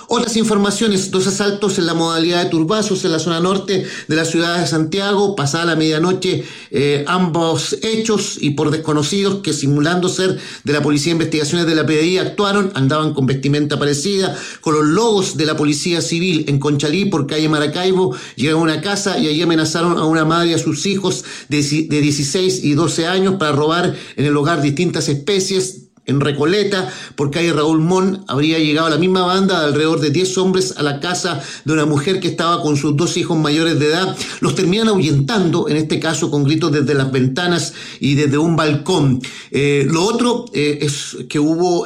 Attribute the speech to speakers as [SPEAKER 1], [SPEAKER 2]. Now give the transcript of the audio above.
[SPEAKER 1] Otras informaciones, 2 asaltos en la modalidad de turbazos en la zona norte de la ciudad de Santiago, pasada la medianoche, ambos hechos y por desconocidos que simulando ser de la Policía de Investigaciones de la PDI actuaron, andaban con vestimenta parecida, con los logos de la Policía Civil en Conchalí por calle Maracaibo, llegaron a una casa y allí amenazaron a una madre y a sus hijos de 16 y 12 años para robar en el hogar distintas especies. En Recoleta, por calle Raúl Mon, habría llegado la misma banda de alrededor de 10 hombres a la casa de una mujer que estaba con sus 2 hijos mayores de edad. Los terminan ahuyentando, en este caso con gritos desde las ventanas y desde un balcón. Lo otro es que hubo